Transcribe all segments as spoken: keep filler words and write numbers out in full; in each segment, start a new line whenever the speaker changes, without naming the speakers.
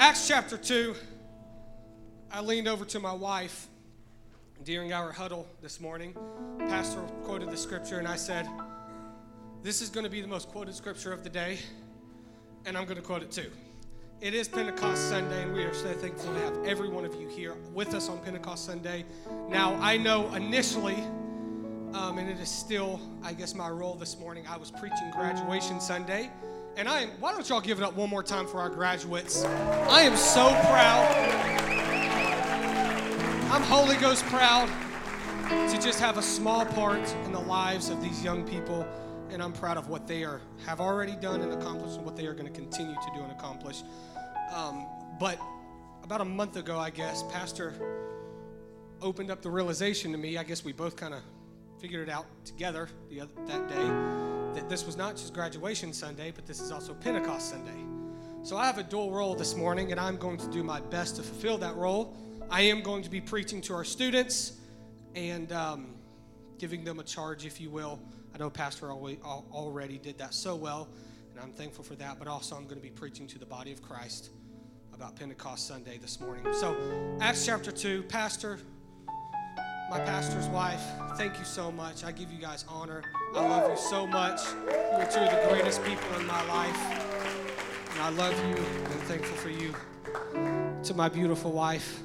Acts chapter two, I leaned over to my wife during our huddle this morning. Pastor quoted the scripture, and I said, this is going to be the most quoted scripture of the day, and I'm going to quote it too. It is Pentecost Sunday, and we are so thankful to have every one of you here with us on Pentecost Sunday. Now, I know initially, um, and it is still, I guess, my role this morning, I was preaching graduation Sunday, and I am, why don't y'all give it up one more time for our graduates? I am so proud. I'm Holy Ghost proud to just have a small part in the lives of these young people, and I'm proud of what they are have already done and accomplished and what they are going to continue to do and accomplish. Um, but about a month ago, I guess, Pastor opened up the realization to me, I guess we both kind of figured it out together the other, that day, that this was not just graduation Sunday, but this is also Pentecost Sunday. So I have a dual role this morning, and I'm going to do my best to fulfill that role. I am going to be preaching to our students and um, giving them a charge, if you will. I know Pastor already did that so well, and I'm thankful for that, but also I'm going to be preaching to the body of Christ about Pentecost Sunday this morning. So, Acts chapter two, Pastor, my pastor's wife, thank you so much. I give you guys honor. I love you so much. You're two of the greatest people in my life, and I love you and thankful for you. To my beautiful wife,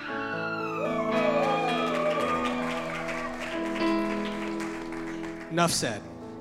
enough said.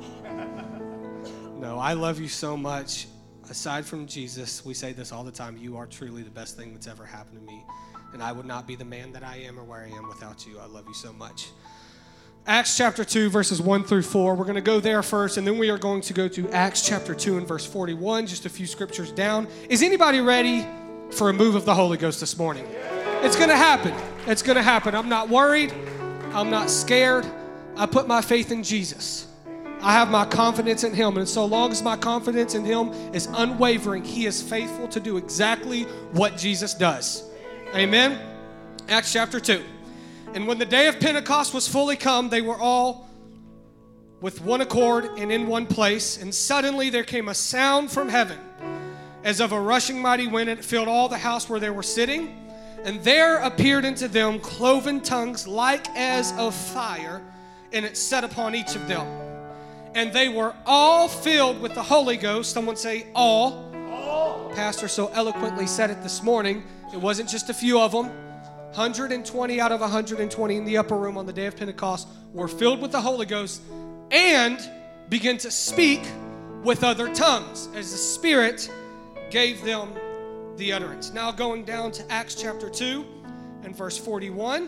No, I love you so much. Aside from Jesus, we say this all the time, you are truly the best thing that's ever happened to me. And I would not be the man that I am or where I am without you. I love you so much. Acts chapter two, verses one through four. We're going to go there first, and then we are going to go to Acts chapter two and verse forty-one, just a few scriptures down. Is anybody ready for a move of the Holy Ghost this morning? It's going to happen. It's going to happen. I'm not worried. I'm not scared. I put my faith in Jesus. I have my confidence in him. And so long as my confidence in him is unwavering, he is faithful to do exactly what Jesus does. Amen? Acts chapter two. And when the day of Pentecost was fully come, they were all with one accord and in one place. And suddenly there came a sound from heaven as of a rushing mighty wind, and it filled all the house where they were sitting. And there appeared unto them cloven tongues like as of fire, and it set upon each of them. And they were all filled with the Holy Ghost. Someone say, all. All. Pastor so eloquently said it this morning. It wasn't just a few of them. one hundred twenty out of one hundred twenty in the upper room on the day of Pentecost were filled with the Holy Ghost and began to speak with other tongues as the Spirit gave them the utterance. Now going down to Acts chapter two and verse forty-one.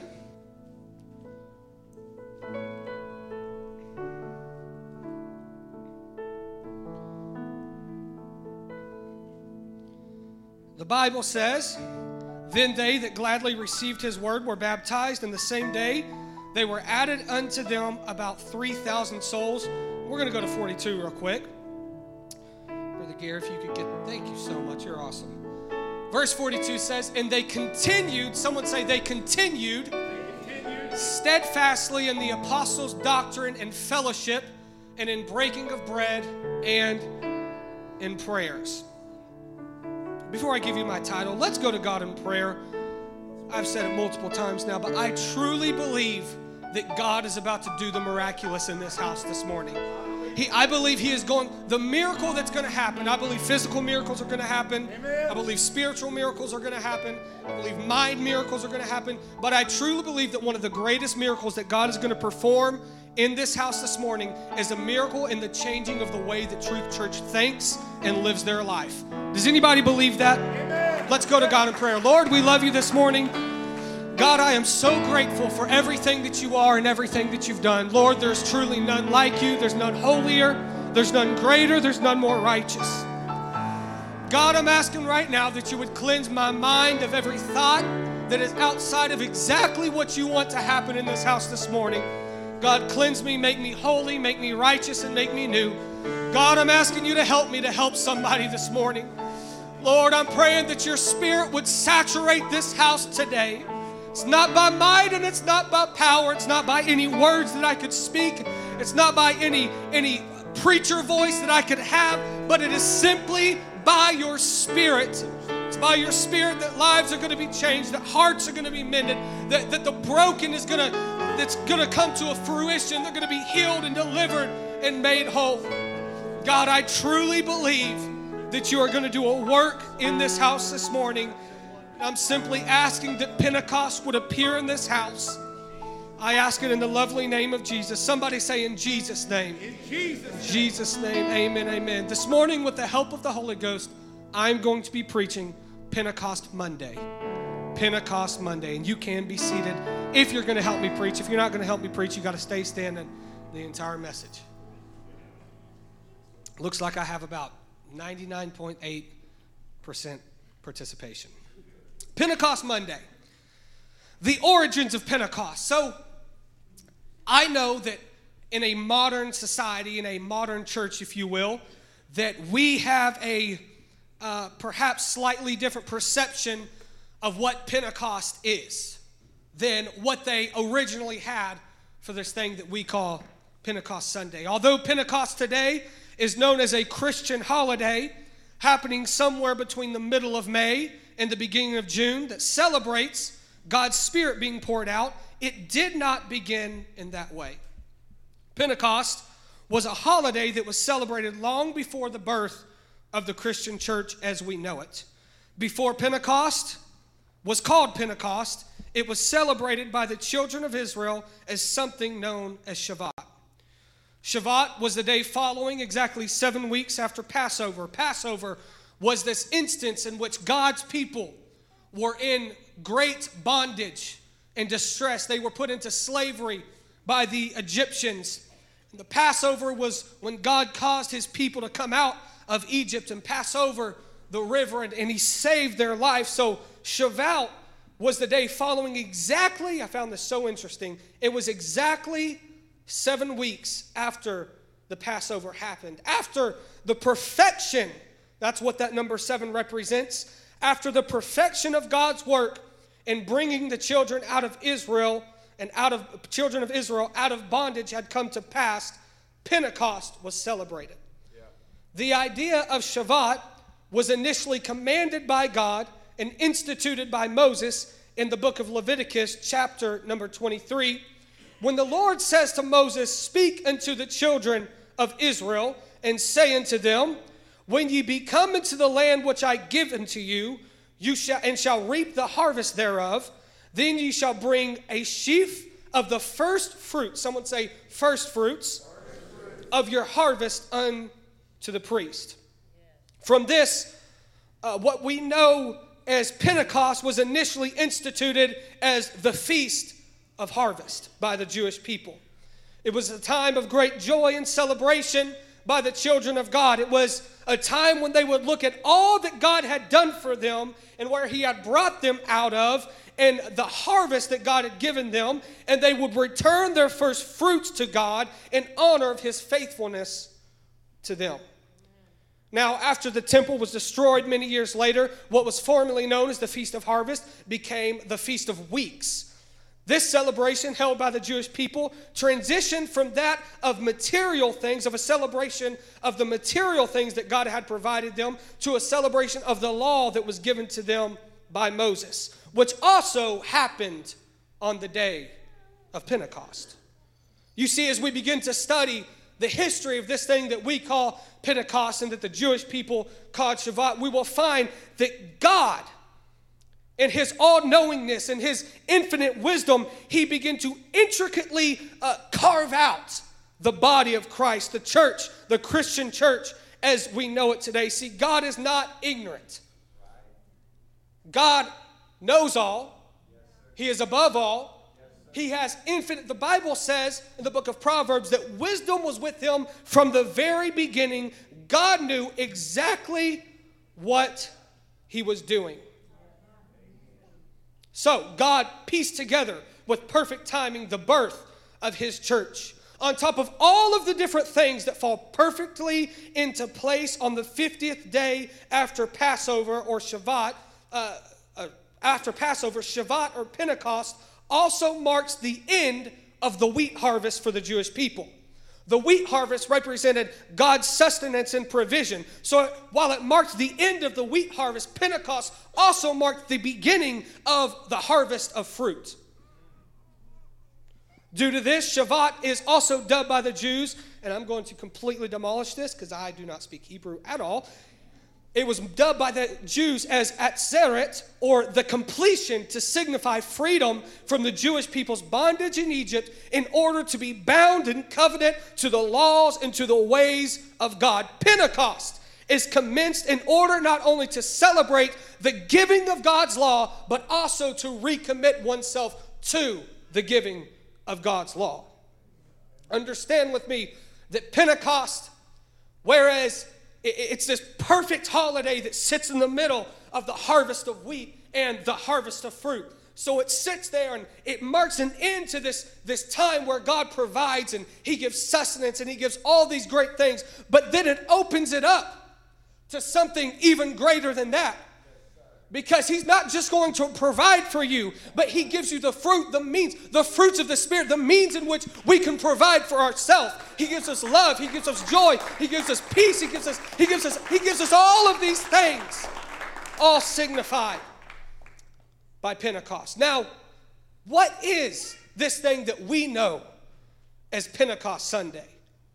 The Bible says, then they that gladly received his word were baptized, and the same day they were added unto them about three thousand souls. We're going to go to forty-two real quick. Brother Gary, if you could get, thank you so much, you're awesome. Verse forty-two says, and they continued, someone say they continued, they continued steadfastly in the apostles' doctrine and fellowship, and in breaking of bread and in prayers. Before I give you my title, let's go to God in prayer. I've said it multiple times now, but I truly believe that God is about to do the miraculous in this house this morning. He, I believe he is going, the miracle that's going to happen, I believe physical miracles are going to happen. Amen. I believe spiritual miracles are going to happen. I believe mind miracles are going to happen. But I truly believe that one of the greatest miracles that God is going to perform in this house this morning is a miracle in the changing of the way that Truth Church thinks and lives their life. Does anybody believe that? Amen. Let's go to God in prayer. Lord, we love you this morning. God, I am so grateful for everything that you are and everything that you've done. Lord, there's truly none like you. There's none holier. There's none greater. There's none more righteous. God, I'm asking right now that you would cleanse my mind of every thought that is outside of exactly what you want to happen in this house this morning. God, cleanse me, make me holy, make me righteous, and make me new. God, I'm asking you to help me to help somebody this morning. Lord, I'm praying that your Spirit would saturate this house today. It's not by might and it's not by power. It's not by any words that I could speak. It's not by any, any preacher voice that I could have, but it is simply by your Spirit It's by your Spirit that lives are going to be changed, that hearts are going to be mended, that, that the broken is going to, that's going to come to a fruition. They're going to be healed and delivered and made whole. God, I truly believe that you are going to do a work in this house this morning. I'm simply asking that Pentecost would appear in this house. I ask it in the lovely name of Jesus. Somebody say, in Jesus' name.
In Jesus' name.
Jesus' name, amen, amen. This morning, with the help of the Holy Ghost, I'm going to be preaching Pentecost Monday. Pentecost Monday. And you can be seated if you're going to help me preach. If you're not going to help me preach, you got to stay standing the entire message. Looks like I have about ninety-nine point eight percent participation. Pentecost Monday. The origins of Pentecost. So, I know that in a modern society, in a modern church, if you will, that we have a uh, perhaps slightly different perception of what Pentecost is than what they originally had for this thing that we call Pentecost Sunday. Although Pentecost today is known as a Christian holiday happening somewhere between the middle of May and the beginning of June that celebrates God's Spirit being poured out, it did not begin in that way. Pentecost was a holiday that was celebrated long before the birth of the Christian church as we know it. Before Pentecost was called Pentecost, it was celebrated by the children of Israel as something known as Shavuot. Shavuot was the day following exactly seven weeks after Passover. Passover was this instance in which God's people were in great bondage and distress. They were put into slavery by the Egyptians. And the Passover was when God caused his people to come out of Egypt and pass over the river, and, and he saved their life. So Shavuot was the day following exactly, I found this so interesting, it was exactly seven weeks after the Passover happened. After the perfection, that's what that number seven represents, after the perfection of God's work in bringing the children out of Israel and out of children of Israel out of bondage had come to pass, Pentecost was celebrated. Yeah. The idea of Shavuot was initially commanded by God and instituted by Moses in the book of Leviticus, chapter number twenty-three, when the Lord says to Moses, "Speak unto the children of Israel, and say unto them, when ye be come into the land which I give unto you, you shall and shall reap the harvest thereof, then ye shall bring a sheaf of the first fruits," someone say first fruits, first fruits. "of your harvest unto the priest." Yeah. From this, uh, what we know as Pentecost was initially instituted as the Feast of Harvest by the Jewish people. It was a time of great joy and celebration by the children of God. It was a time when they would look at all that God had done for them and where he had brought them out of and the harvest that God had given them, and they would return their first fruits to God in honor of his faithfulness to them. Now, after the temple was destroyed many years later, what was formerly known as the Feast of Harvest became the Feast of Weeks. This celebration held by the Jewish people transitioned from that of material things, of a celebration of the material things that God had provided them, to a celebration of the law that was given to them by Moses, which also happened on the day of Pentecost. You see, as we begin to study the history of this thing that we call Pentecost and that the Jewish people called Shavuot, we will find that God, in his all-knowingness and his infinite wisdom, he began to intricately uh, carve out the body of Christ, the church, the Christian church as we know it today. See, God is not ignorant. God knows all. He is above all. He has infinite. The Bible says in the book of Proverbs that wisdom was with him from the very beginning. God knew exactly what he was doing. So God pieced together with perfect timing the birth of his church. On top of all of the different things that fall perfectly into place on the fiftieth day after Passover or Shavuot, uh, uh, after Passover, Shavuot or Pentecost also marks the end of the wheat harvest for the Jewish people. The wheat harvest represented God's sustenance and provision. So while it marked the end of the wheat harvest, Pentecost also marked the beginning of the harvest of fruit. Due to this, Shavuot is also dubbed by the Jews, and I'm going to completely demolish this because I do not speak Hebrew at all. It was dubbed by the Jews as Atzeret, or the completion, to signify freedom from the Jewish people's bondage in Egypt in order to be bound in covenant to the laws and to the ways of God. Pentecost is commenced in order not only to celebrate the giving of God's law, but also to recommit oneself to the giving of God's law. Understand with me that Pentecost, whereas it's this perfect holiday that sits in the middle of the harvest of wheat and the harvest of fruit. So it sits there and it marks an end to this, this time where God provides and he gives sustenance and he gives all these great things. But then it opens it up to something even greater than that. Because he's not just going to provide for you, but he gives you the fruit, the means, the fruits of the Spirit, the means in which we can provide for ourselves. He gives us love, he gives us joy, he gives us peace, he gives us, he gives us, he gives us all of these things, all signified by Pentecost. Now, what is this thing that we know as Pentecost Sunday?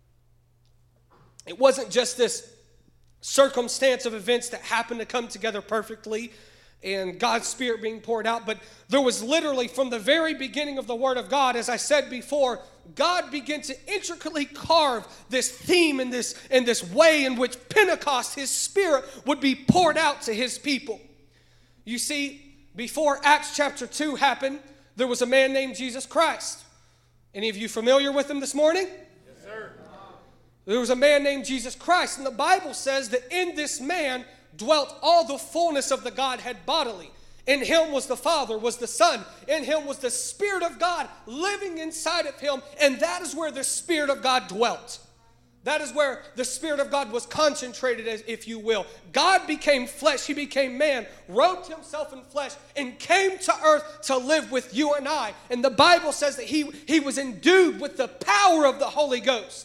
It wasn't just this circumstance of events that happened to come together perfectly and God's Spirit being poured out, but there was literally, from the very beginning of the Word of God, as I said before, God began to intricately carve this theme and this, and this way in which Pentecost, his Spirit, would be poured out to his people. You see, before Acts chapter two happened, there was a man named Jesus Christ. Any of you familiar with him this morning?
Yes, sir.
There was a man named Jesus Christ, and the Bible says that in this man dwelt all the fullness of the Godhead bodily. In him was the Father, was the Son. In him was the Spirit of God living inside of him, and that is where the Spirit of God dwelt. That is where the Spirit of God was concentrated, as if you will. God became flesh, he became man, robed himself in flesh, and came to earth to live with you and I. And the Bible says that he, he was endued with the power of the Holy Ghost.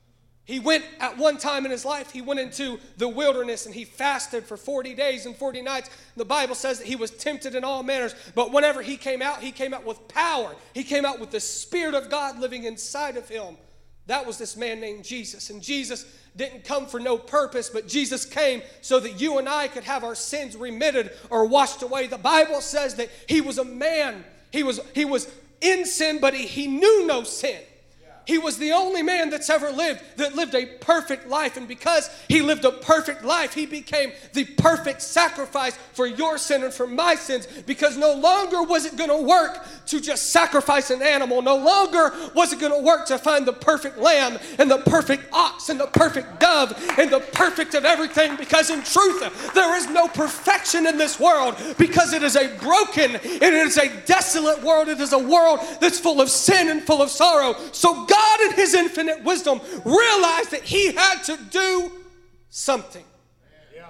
He went at one time in his life, he went into the wilderness and he fasted for forty days and forty nights. The Bible says that he was tempted in all manners, but whenever he came out, he came out with power. He came out with the Spirit of God living inside of him. That was this man named Jesus. And Jesus didn't come for no purpose, but Jesus came so that you and I could have our sins remitted or washed away. The Bible says that he was a man. He was, he was in sin, but he, he knew no sin. He was the only man that's ever lived that lived a perfect life. And because he lived a perfect life, he became the perfect sacrifice for your sin and for my sins. Because no longer was it going to work to just sacrifice an animal. No longer was it going to work to find the perfect lamb and the perfect ox and the perfect dove and the perfect of everything. Because in truth, there is no perfection in this world, because it is a broken, it is a desolate world. It is a world that's full of sin and full of sorrow. So God God in his infinite wisdom realized that he had to do something.
Yeah.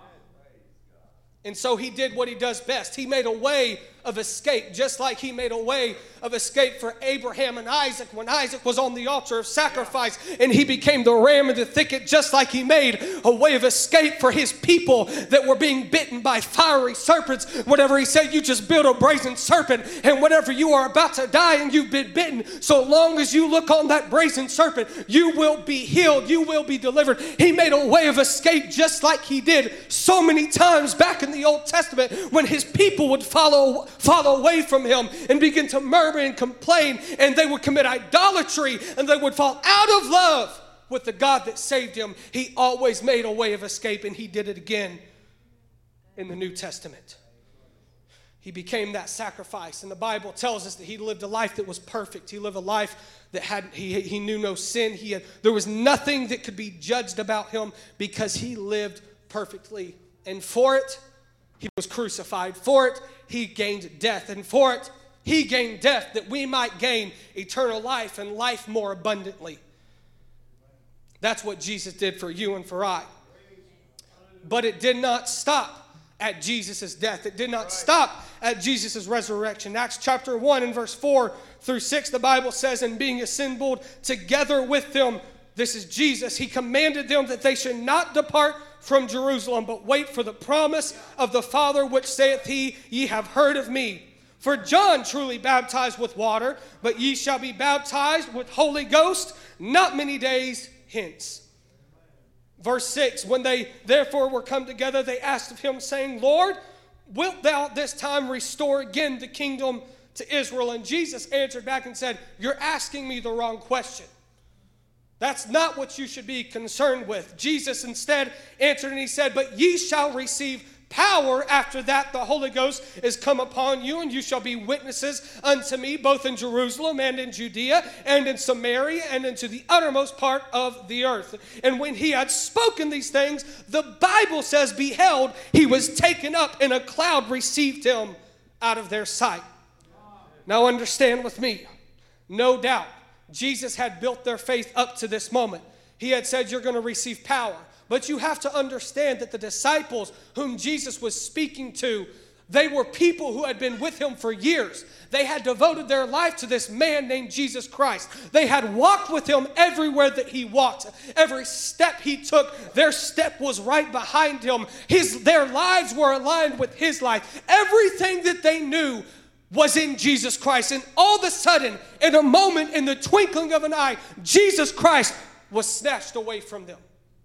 And so he did what he does best. He made a way of escape, just like he made a way of escape for Abraham and Isaac when Isaac was on the altar of sacrifice, and he became the ram in the thicket, just like he made a way of escape for his people that were being bitten by fiery serpents. Whatever he said, you just build a brazen serpent, and whenever you are about to die and you've been bitten, so long as you look on that brazen serpent, you will be healed, you will be delivered. He made a way of escape just like he did so many times back in the Old Testament when his people would follow fall away from him and begin to murmur and complain, and they would commit idolatry, and they would fall out of love with the God that saved him. He always made a way of escape, and he did it again in the New Testament. He became that sacrifice, and the Bible tells us that he lived a life that was perfect. He lived a life that had he, he knew no sin. He had, there was nothing that could be judged about him, because he lived perfectly. And for it, he was crucified. For it, he gained death. And for it, he gained death that we might gain eternal life and life more abundantly. That's what Jesus did for you and for I. But it did not stop at Jesus' death. It did not right. stop at Jesus' resurrection. Acts chapter one and verse four through six, the Bible says, and being assembled together with them, this is Jesus, he commanded them that they should not depart from Jerusalem, but wait for the promise of the Father, which saith he, ye have heard of me. For John truly baptized with water, but ye shall be baptized with Holy Ghost not many days hence. Verse six, when they therefore were come together, they asked of him, saying, Lord, wilt thou this time restore again the kingdom to Israel? And Jesus answered back and said, you're asking me the wrong question. That's not what you should be concerned with. Jesus instead answered and he said, but ye shall receive power after that the Holy Ghost is come upon you, and you shall be witnesses unto me both in Jerusalem and in Judea and in Samaria and into the uttermost part of the earth. And when he had spoken these things, the Bible says, beheld, he was taken up, and a cloud received him out of their sight. Now understand with me, no doubt, Jesus had built their faith up to this moment. He had said, you're going to receive power. But you have to understand that the disciples whom Jesus was speaking to, they were people who had been with him for years. They had devoted their life to this man named Jesus Christ. They had walked with him everywhere that he walked. Every step he took, their step was right behind him. His, their lives were aligned with his life. Everything that they knew was in Jesus Christ. And all of a sudden, in a moment, in the twinkling of an eye, Jesus Christ was snatched away from them.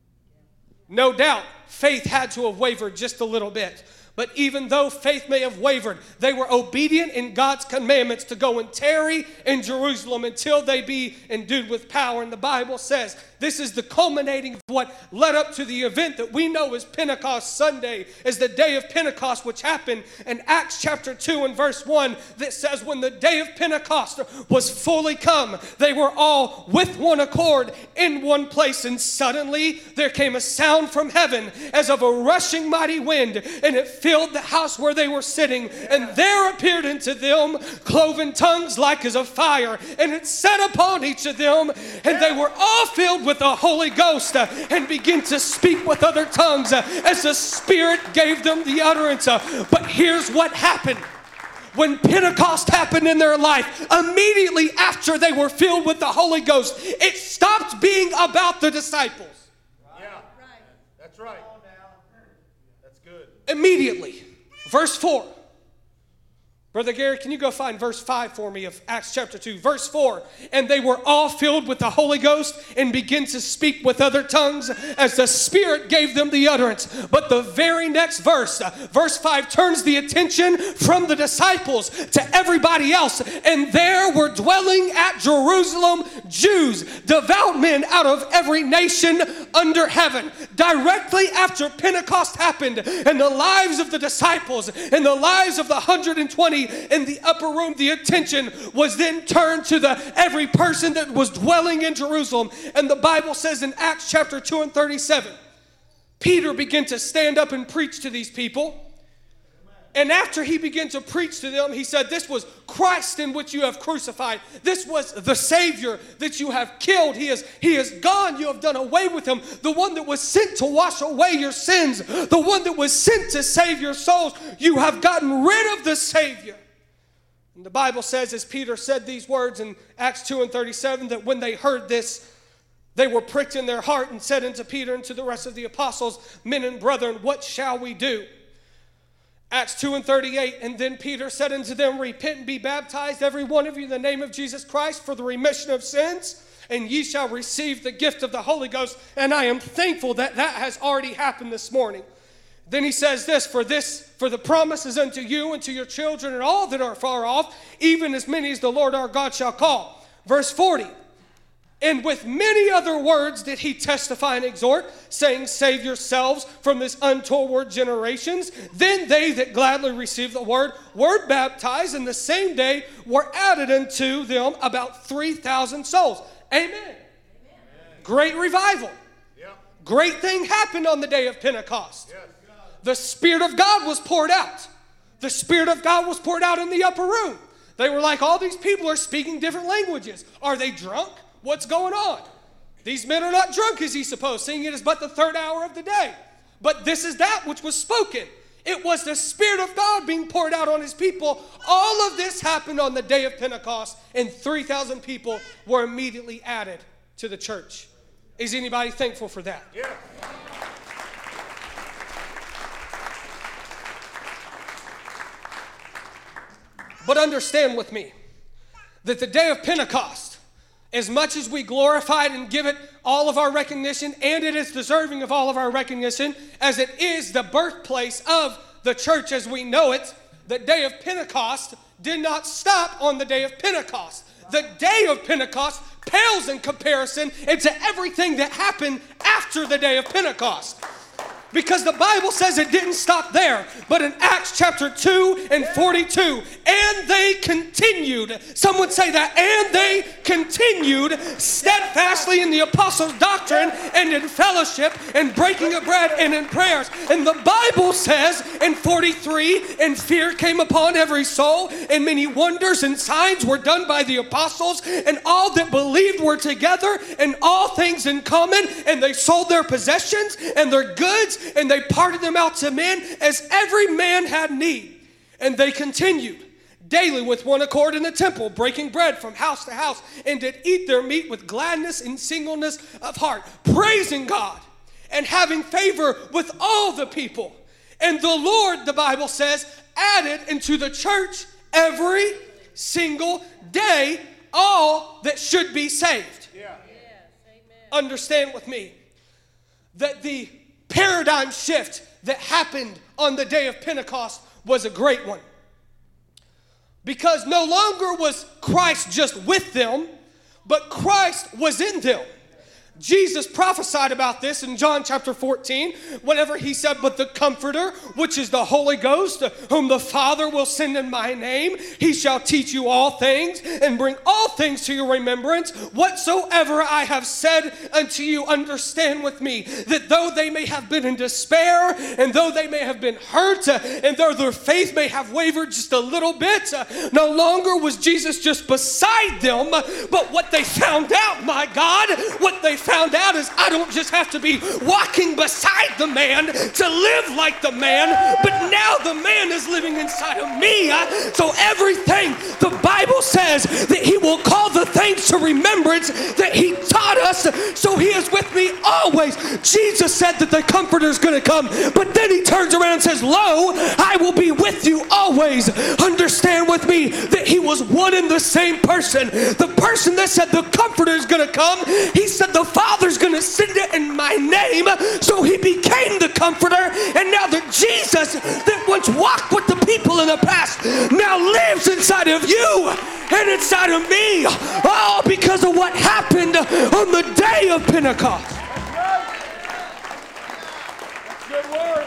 No doubt, faith had to have wavered just a little bit. But even though faith may have wavered, they were obedient in God's commandments to go and tarry in Jerusalem until they be endued with power. And the Bible says this is the culminating of what led up to the event that we know as Pentecost Sunday, is the day of Pentecost, which happened in Acts chapter two and verse one, that says when the day of Pentecost was fully come, they were all with one accord in one place. And suddenly there came a sound from heaven as of a rushing mighty wind, and it filled the house where they were sitting. And there appeared unto them cloven tongues like as of fire, and it sat upon each of them, and they were all filled with the Holy Ghost, uh, and began to speak with other tongues uh, as the Spirit gave them the utterance. Uh, but here's what happened. When Pentecost happened in their life, immediately after they were filled with the Holy Ghost, it stopped being about the disciples.
Yeah, that's right. That's good.
Immediately. Verse four. Brother Gary, can you go find verse five for me of Acts chapter two? Verse four, and they were all filled with the Holy Ghost and began to speak with other tongues as the Spirit gave them the utterance. But the very next verse, uh, verse five, turns the attention from the disciples to everybody else. And there were dwelling at Jerusalem Jews, devout men out of every nation under heaven. Directly after Pentecost happened, and the lives of the disciples and the lives of the one hundred twenty in the upper room, the attention was then turned to the every person that was dwelling in Jerusalem. And the Bible says in Acts chapter two and thirty-seven, Peter began to stand up and preach to these people. And after he began to preach to them, he said, this was Christ in which you have crucified. This was the Savior that you have killed. He is, he is gone. You have done away with him. The one that was sent to wash away your sins. The one that was sent to save your souls. You have gotten rid of the Savior. And the Bible says, as Peter said these words in Acts two and thirty-seven, that when they heard this, they were pricked in their heart and said unto Peter and to the rest of the apostles, men and brethren, what shall we do? Acts two and thirty-eight, and then Peter said unto them, repent and be baptized, every one of you, in the name of Jesus Christ, for the remission of sins, and ye shall receive the gift of the Holy Ghost. And I am thankful that that has already happened this morning. Then he says this, for this, for the promise is unto you and to your children and all that are far off, even as many as the Lord our God shall call. Verse forty, and with many other words did he testify and exhort, saying, save yourselves from this untoward generations. Then they that gladly received the word were baptized, and the same day were added unto them about three thousand souls. Amen. Amen. Great revival. Yeah. Great thing happened on the day of Pentecost. Yes. The Spirit of God was poured out. The Spirit of God was poured out in the upper room. They were like, all these people are speaking different languages. Are they drunk? What's going on? These men are not drunk, as he supposed, seeing it is but the third hour of the day. But this is that which was spoken It was the Spirit of God being poured out on his people. All of this happened on the day of Pentecost, and three thousand people were immediately added to the church. Is anybody thankful for that?
Yeah.
But understand with me that the day of Pentecost, as much as we glorify it and give it all of our recognition, and it is deserving of all of our recognition, as it is the birthplace of the church as we know it, the day of Pentecost did not stop on the day of Pentecost. The day of Pentecost pales in comparison into everything that happened after the day of Pentecost. Because the Bible says it didn't stop there, but in Acts chapter two and forty-two, and they continued, someone say that, and they continued steadfastly in the apostles' doctrine and in fellowship and breaking of bread and in prayers. And the Bible says in forty-three, and fear came upon every soul, and many wonders and signs were done by the apostles, and all that believed were together, and all things in common, and they sold their possessions and their goods, and they parted them out to men as every man had need. And they continued daily with one accord in the temple, breaking bread from house to house, and did eat their meat with gladness and singleness of heart, praising God and having favor with all the people. And the Lord, the Bible says, added into the church every single day all that should be saved.
Yeah.
Understand with me that the paradigm shift that happened on the day of Pentecost was a great one. Because no longer was Christ just with them, but Christ was in them. Jesus prophesied about this in John chapter fourteen, whenever he said, but the Comforter, which is the Holy Ghost, whom the Father will send in my name, he shall teach you all things and bring all things to your remembrance, whatsoever I have said unto you. Understand with me that though they may have been in despair, and though they may have been hurt, and though their faith may have wavered just a little bit, no longer was Jesus just beside them, but what they found out, my God, what they found out is I don't just have to be walking beside the man to live like the man, but now the man is living inside of me. So everything the Bible says that he will call the things to remembrance that he taught us, so he is with me always. Jesus said that the Comforter is going to come, but then he turns around and says, lo, I will be with you always. Understand with me that he was one and the same person. The person that said the Comforter is going to come, he said the Father's going to send it in my name. So he became the Comforter, and now the Jesus that once walked with the people in the past now lives inside of you and inside of me, all because of what happened on the day of Pentecost.
That's good word.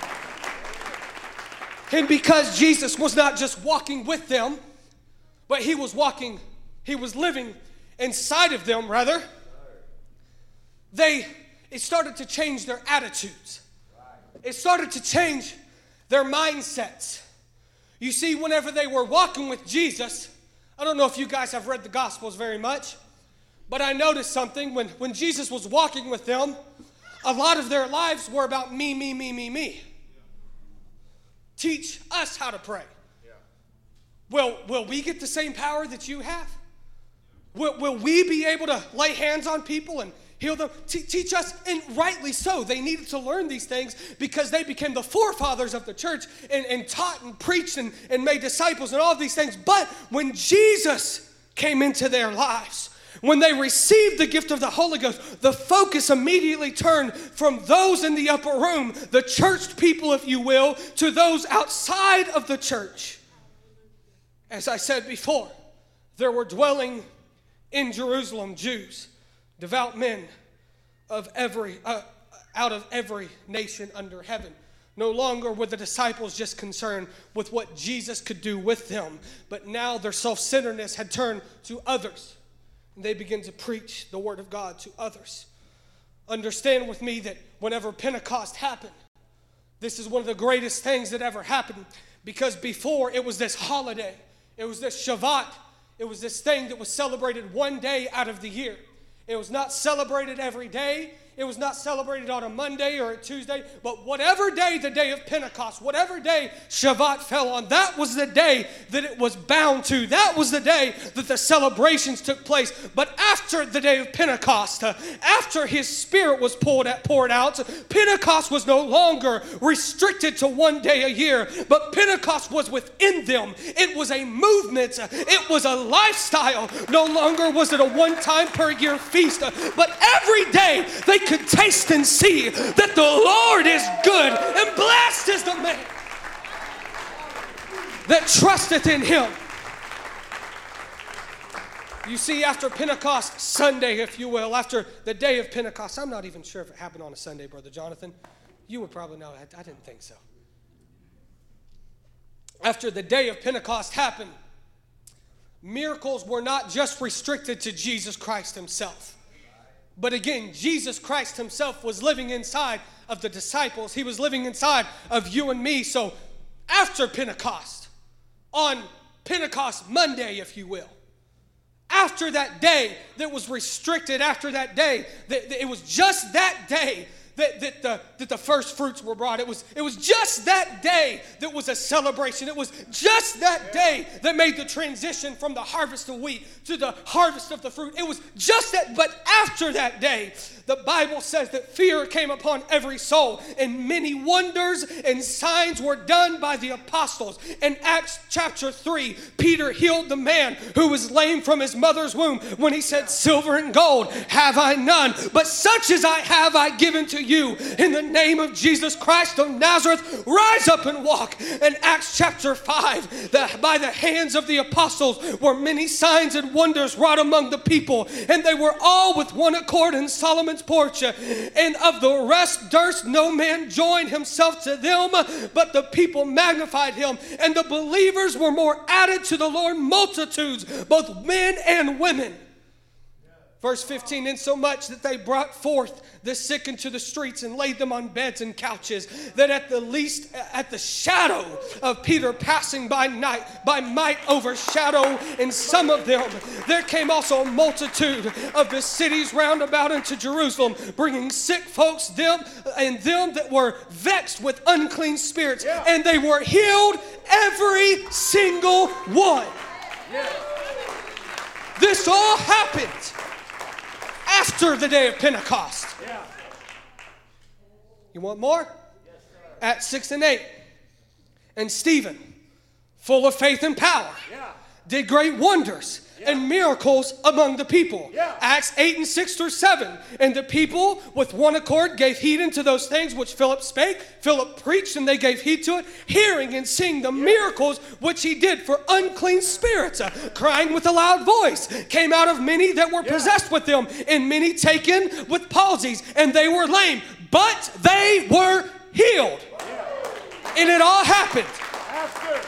And because Jesus was not just walking with them, but he was walking, he was living inside of them, rather, they, it started to change their attitudes. It started to change their mindsets. You see, whenever they were walking with Jesus, I don't know if you guys have read the Gospels very much, but I noticed something. When, when Jesus was walking with them, a lot of their lives were about me, me, me, me, me. Teach us how to pray.
Yeah.
Will, will we get the same power that you have? Will, will we be able to lay hands on people and heal them? Te- teach us, and rightly so. They needed to learn these things because they became the forefathers of the church and, and taught and preached and, and made disciples and all of these things. But when Jesus came into their lives, when they received the gift of the Holy Ghost, the focus immediately turned from those in the upper room, the churched people, if you will, to those outside of the church. As I said before, there were dwelling in Jerusalem Jews, devout men of every uh, out of every nation under heaven. No longer were the disciples just concerned with what Jesus could do with them, but now their self-centeredness had turned to others, and they began to preach the word of God to others. Understand with me that whenever Pentecost happened, this is one of the greatest things that ever happened, because before it was this holiday, it was this Shabbat, it was this thing that was celebrated one day out of the year. It was not celebrated every day. It was not celebrated on a Monday or a Tuesday. But whatever day the day of Pentecost, whatever day Shavuot fell on, that was the day that it was bound to. That was the day that the celebrations took place. But after the day of Pentecost, uh, after his Spirit was poured out, poured out, Pentecost was no longer restricted to one day a year, but Pentecost was within them. It was a movement. It was a lifestyle. No longer was it a one-time per year feast, but every day they could taste and see that the Lord is good, and blessed is the man that trusteth in him. You see, after Pentecost Sunday, if you will, after the day of Pentecost, I'm not even sure if it happened on a Sunday, Brother Jonathan. You would probably know. I, I didn't think so. After the day of Pentecost happened, miracles were not just restricted to Jesus Christ himself. But again, Jesus Christ himself was living inside of the disciples. He was living inside of you and me. So after Pentecost, on Pentecost Monday, if you will, after that day that was restricted, after that day, that, that it was just that day That, that, the, that the first fruits were brought. It was, it was just that day that was a celebration. It was just that day that made the transition from the harvest of wheat to the harvest of the fruit. It was just that, but after that day, the Bible says that fear came upon every soul, and many wonders and signs were done by the apostles. In Acts chapter three, Peter healed the man who was lame from his mother's womb when he said, "Silver and gold have I none, but such as I have I given to you. You, in the name of Jesus Christ of Nazareth, rise up and walk." In Acts chapter five, that by the hands of the apostles were many signs and wonders wrought among the people, and they were all with one accord in Solomon's porch. And of the rest durst no man join himself to them, but the people magnified him, and the believers were more added to the Lord, multitudes, both men and women. Verse fifteen, insomuch that they brought forth the sick into the streets and laid them on beds and couches, that at the least, at the shadow of Peter passing by night, by might overshadow in some of them, there came also a multitude of the cities round about into Jerusalem, bringing sick folks, them and them that were vexed with unclean spirits, yeah. and they were healed, every single one. Yeah. This all happened after the day of Pentecost. Yeah. You want more? Yes, Acts six and eight. And Stephen, full of faith and power, yeah. did great wonders yeah. and miracles among the people. Yeah. Acts eight and six through seven. And the people with one accord gave heed unto those things which Philip spake. Philip preached, and they gave heed to it, hearing and seeing the yeah. miracles which he did for unclean spirits, uh, crying with a loud voice, came out of many that were yeah. possessed with them, and many taken with palsies, and they were lame, but they were healed. Yeah. And it all happened. After.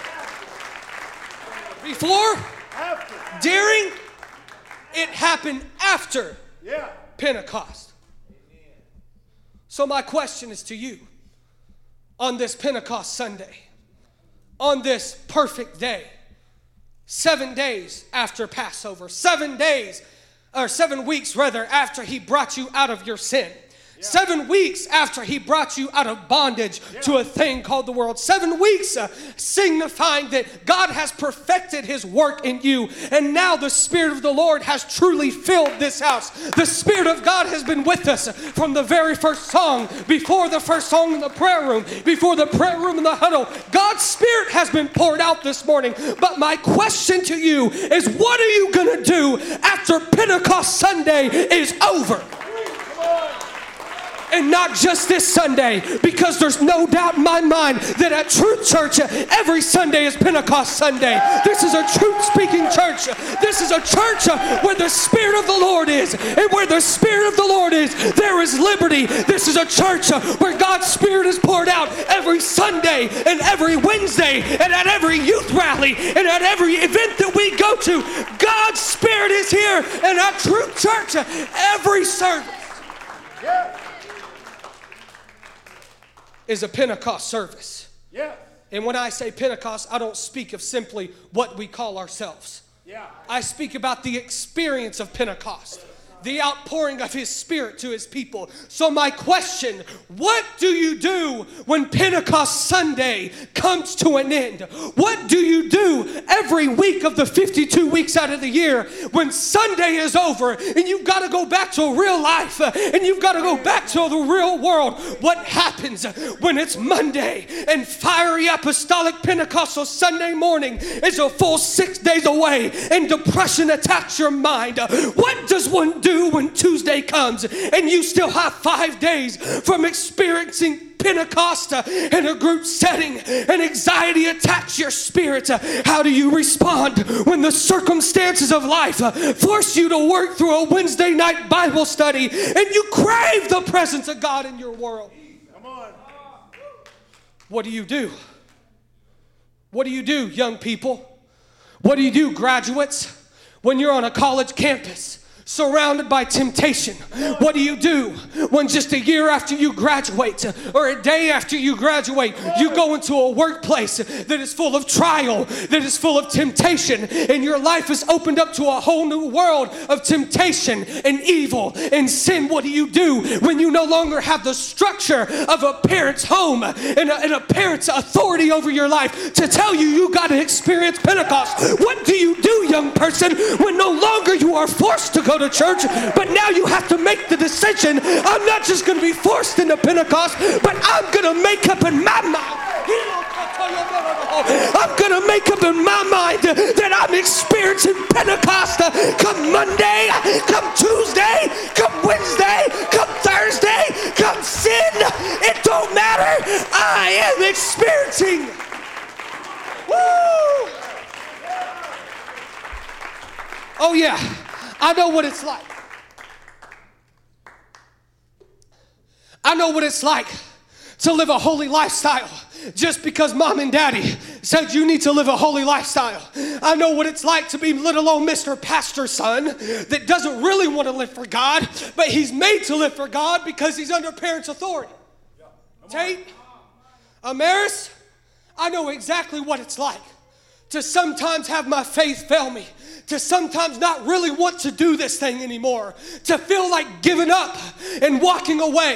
Before, after. During, it happened after yeah. Pentecost. Amen. So my question is to you, on this Pentecost Sunday, on this perfect day, seven days after Passover, seven days, or seven weeks rather, after he brought you out of your sin. Yeah. Seven weeks after he brought you out of bondage yeah. to a thing called the world. Seven weeks uh, signifying that God has perfected his work in you. And now the Spirit of the Lord has truly filled this house. The Spirit of God has been with us from the very first song, before the first song in the prayer room, before the prayer room in the huddle. God's Spirit has been poured out this morning. But my question to you is, what are you going to do after Pentecost Sunday is over? And not just this Sunday, because there's no doubt in my mind that at Truth Church, every Sunday is Pentecost Sunday. This is a truth-speaking church. This is a church where the Spirit of the Lord is. And where the Spirit of the Lord is, there is liberty. This is a church where God's Spirit is poured out every Sunday and every Wednesday and at every youth rally and at every event that we go to. God's Spirit is here. And at Truth Church, every service is a Pentecost service. Yeah. And when I say Pentecost, I don't speak of simply what we call ourselves. Yeah. I speak about the experience of Pentecost. the outpouring of his Spirit to his people. So my question, what do you do when Pentecost Sunday comes to an end? What do you do every week of the fifty-two weeks out of the year when Sunday is over and you've got to go back to real life and you've got to go back to the real world? What happens when it's Monday and fiery apostolic Pentecostal Sunday morning is a full six days away and depression attacks your mind? What does one do when Tuesday comes and you still have five days from experiencing Pentecost in a group setting and anxiety attacks your spirit? How do you respond when the circumstances of life force you to work through a Wednesday night Bible study and you crave the presence of God in your world? Come on. What do you do? What do you do, young people? What do you do, graduates, when you're on a college campus surrounded by temptation? What do you do when just a year after you graduate or a day after you graduate, you go into a workplace that is full of trial, that is full of temptation, and your life is opened up to a whole new world of temptation and evil and sin? What do you do when you no longer have the structure of a parent's home and a, and a parent's authority over your life to tell you you got to experience Pentecost? What do you do, young person, when no longer you are forced to go to church, but now you have to make the decision, I'm not just going to be forced into Pentecost, but I'm going to make up in my mind. I'm going to make up in my mind that I'm experiencing Pentecost come Monday, come Tuesday, come Wednesday, come Thursday, come sin. It don't matter. I am experiencing. Woo! Oh yeah. I know what it's like. I know what it's like to live a holy lifestyle just because mom and daddy said you need to live a holy lifestyle. I know what it's like to be little old Mister Pastor's son that doesn't really want to live for God, but he's made to live for God because he's under parents' authority. Tate, Amaris, I know exactly what it's like to sometimes have my faith fail me, to sometimes not really want to do this thing anymore, to feel like giving up and walking away.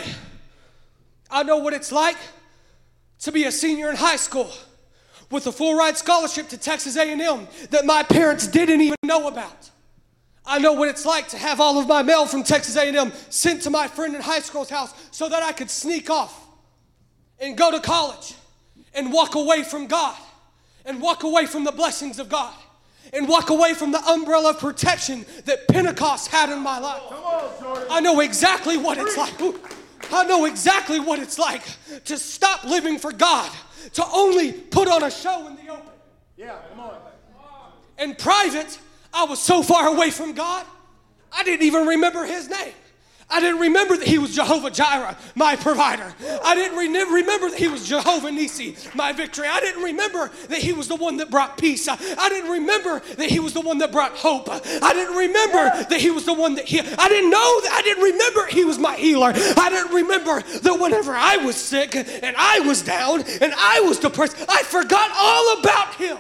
I know what it's like to be a senior in high school with a full ride scholarship to Texas A and M that my parents didn't even know about. I know what it's like to have all of my mail from Texas A and M sent to my friend in high school's house so that I could sneak off and go to college and walk away from God and walk away from the blessings of God and walk away from the umbrella of protection that Pentecost had in my life.
Come on, Jordan.
I know exactly what it's like. I know exactly what it's like to stop living for God, to only put on a show in the open.
Yeah, come on.
In private, I was so far away from God, I didn't even remember his name. I didn't remember that he was Jehovah Jireh, my provider. I didn't re- remember that he was Jehovah Nissi, my victory. I didn't remember that he was the one that brought peace. I, I didn't remember that he was the one that brought hope. I didn't remember that he was the one that healed. I didn't know that. I didn't remember he was my healer. I didn't remember that whenever I was sick and I was down and I was depressed, I forgot all about him.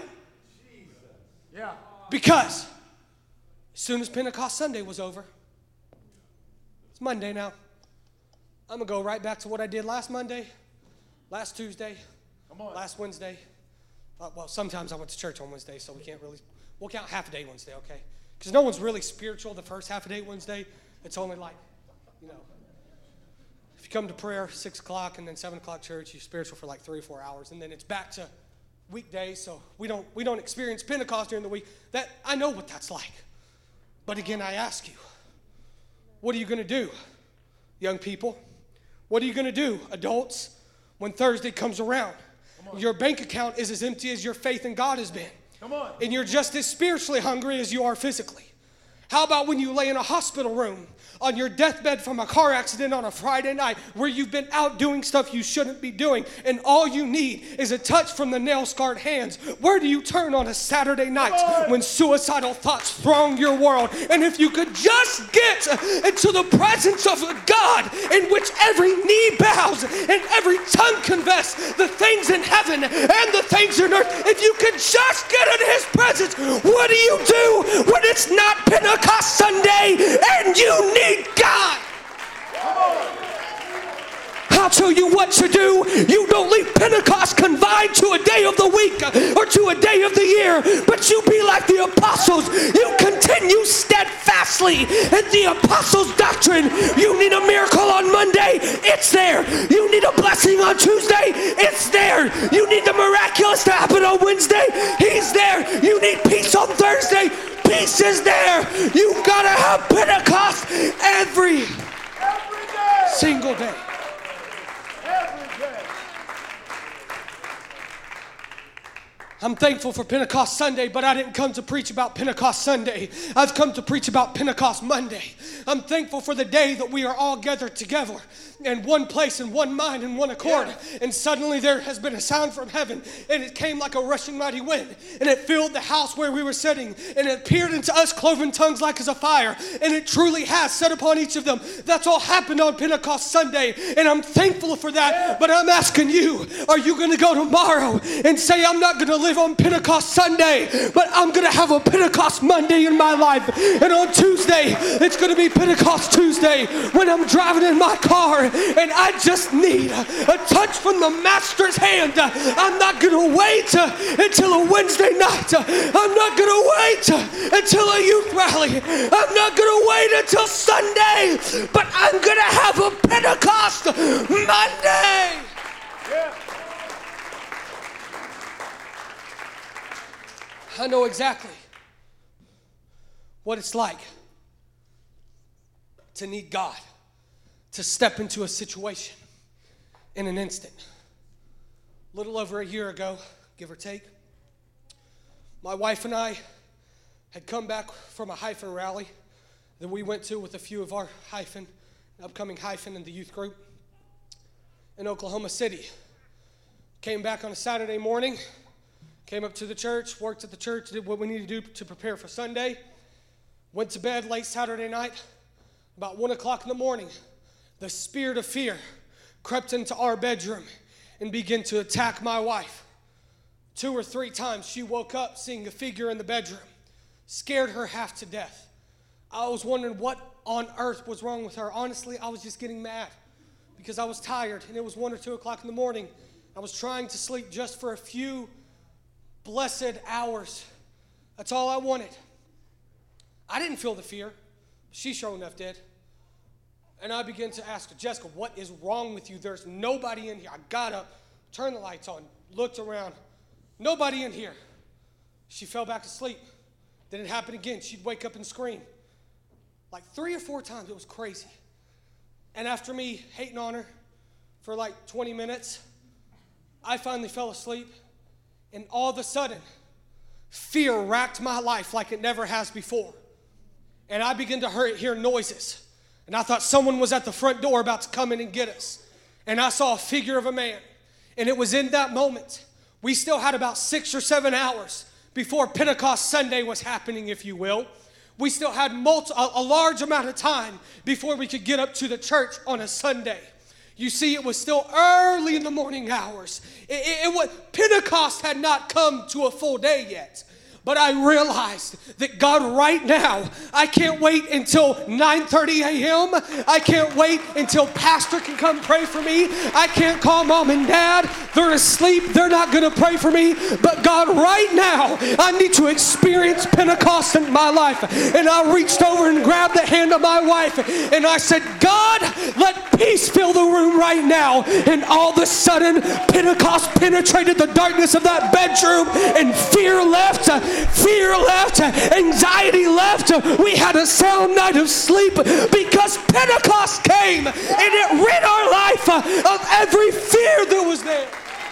Yeah.
Because as soon as Pentecost Sunday was over, it's Monday now. I'm going to go right back to what I did last Monday, last Tuesday,
Come on.
last Wednesday. Uh, well, sometimes I went to church on Wednesday, so we can't really, we'll count half a day Wednesday, okay? Because no one's really spiritual the first half a day Wednesday. It's only like, you know, if you come to prayer six o'clock and then seven o'clock church, you're spiritual for like three or four hours, and then it's back to weekdays, so we don't we don't experience Pentecost during the week. That I know what that's like. But again, I ask you, what are you going to do, young people? What are you going to do, adults, when Thursday comes around? Your bank account is as empty as your faith in God has been.
Come on.
And you're just as spiritually hungry as you are physically. How about when you lay in a hospital room on your deathbed from a car accident on a Friday night where you've been out doing stuff you shouldn't be doing, and all you need is a touch from the nail-scarred hands? Where do you turn on a Saturday night when suicidal thoughts throng your world? And if you could just get into the presence of a God in which every knee bows and every tongue confess the things in heaven and the things in earth, if you could just get into his presence, what do you do when it's not Pentecost Pentecost Sunday and you need God. I'll tell you what to do. You don't leave Pentecost confined to a day of the week or to a day of the year, but you be like the apostles. You continue steadfastly in the apostles' doctrine. You need a miracle on Monday, it's there. You need a blessing on Tuesday, it's there. You need the miraculous to happen on Wednesday, he's there. You need peace on Thursday, peace is there. You've got to have Pentecost every,
Every day.
single day.
Every day.
I'm thankful for Pentecost Sunday, but I didn't come to preach about Pentecost Sunday. I've come to preach about Pentecost Monday. I'm thankful for the day that we are all gathered together in one place, in one mind, in one accord. Yeah. And suddenly there has been a sound from heaven, and it came like a rushing mighty wind, and it filled the house where we were sitting, and it appeared into us cloven tongues like as a fire, and it truly has set upon each of them. That's all happened on Pentecost Sunday, and I'm thankful for that. Yeah. But I'm asking you, are you going to go tomorrow and say, I'm not going to live on Pentecost Sunday, but I'm going to have a Pentecost Monday in my life, and on Tuesday, it's going to be Pentecost Tuesday when I'm driving in my car and I just need a touch from the Master's hand. I'm not going to wait until a Wednesday night. I'm not going to wait until a youth rally. I'm not going to wait until Sunday, but I'm going to have a Pentecost Monday.
Yeah.
I know exactly what it's like to need God to step into a situation in an instant. A little over a year ago, give or take, my wife and I had come back from a hyphen rally that we went to with a few of our hyphen, upcoming hyphen in the youth group in Oklahoma City. Came back on a Saturday morning, came up to the church, worked at the church, did what we needed to do to prepare for Sunday, went to bed late Saturday night. About one o'clock in the morning, the spirit of fear crept into our bedroom and began to attack my wife. Two or three times she woke up seeing a figure in the bedroom, scared her half to death. I was wondering what on earth was wrong with her. Honestly, I was just getting mad because I was tired and it was one or two o'clock in the morning. I was trying to sleep just for a few blessed hours. That's all I wanted. I didn't feel the fear. She sure enough did. And I began to ask her, Jessica, what is wrong with you? There's nobody in here. I got up, turned the lights on, looked around. Nobody in here. She fell back to sleep. Then it happened again. She'd wake up and scream. Like three or four times. It was crazy. And after me hating on her for like twenty minutes, I finally fell asleep. And all of a sudden, fear racked my life like it never has before. And I began to hear noises. And I thought someone was at the front door about to come in and get us. And I saw a figure of a man. And it was in that moment. We still had about six or seven hours before Pentecost Sunday was happening, if you will. We still had multi- a, a large amount of time before we could get up to the church on a Sunday. You see, it was still early in the morning hours. It, it, it was, Pentecost had not come to a full day yet. But I realized that God, right now, I can't wait until nine thirty a.m. I can't wait until Pastor can come pray for me. I can't call Mom and Dad. They're asleep. They're not going to pray for me. But God, right now, I need to experience Pentecost in my life. And I reached over and grabbed the hand of my wife. And I said, God, let peace fill the room right now. And all of a sudden, Pentecost penetrated the darkness of that bedroom. And fear left. Fear left, anxiety left. We had a sound night of sleep because Pentecost came and it rid our life of every fear that was there.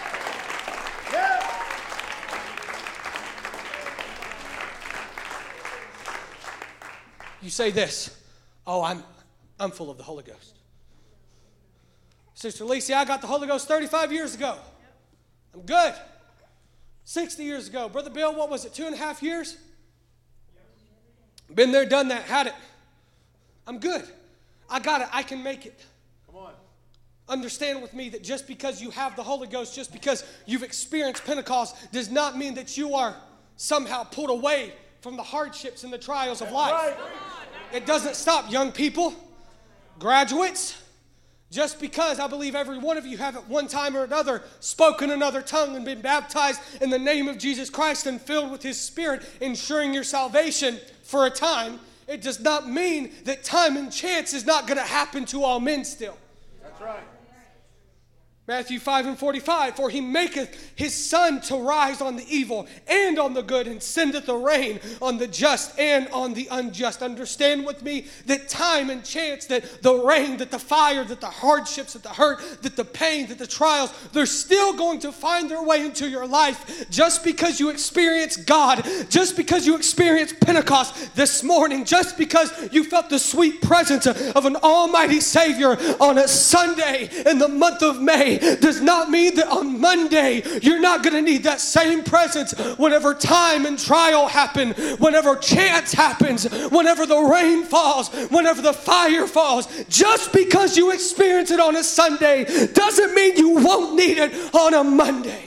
You say this, oh, I'm I'm full of the Holy Ghost. Sister Lisa, I got the Holy Ghost thirty-five years ago. I'm good. sixty years ago. Brother Bill, what was it, two and a half years? Been there, done that, had it. I'm good. I got it. I can make it.
Come on.
Understand with me that just because you have the Holy Ghost, just because you've experienced Pentecost, does not mean that you are somehow pulled away from the hardships and the trials of life.
Right.
It doesn't stop, young people, graduates. Just because I believe every one of you have at one time or another spoken another tongue and been baptized in the name of Jesus Christ and filled with His Spirit, ensuring your salvation for a time, it does not mean that time and chance is not going to happen to all men still.
That's right.
Matthew five and forty-five, for He maketh His sun to rise on the evil and on the good, and sendeth the rain on the just and on the unjust. Understand with me that time and chance, that the rain, that the fire, that the hardships, that the hurt, that the pain, that the trials, they're still going to find their way into your life. Just because you experience God, just because you experience Pentecost this morning, just because you felt the sweet presence of an almighty Savior on a Sunday in the month of May, does not mean that on Monday you're not going to need that same presence whenever time and trial happen, whenever chance happens, whenever the rain falls, whenever the fire falls. Just because you experience it on a Sunday doesn't mean you won't need it on a Monday.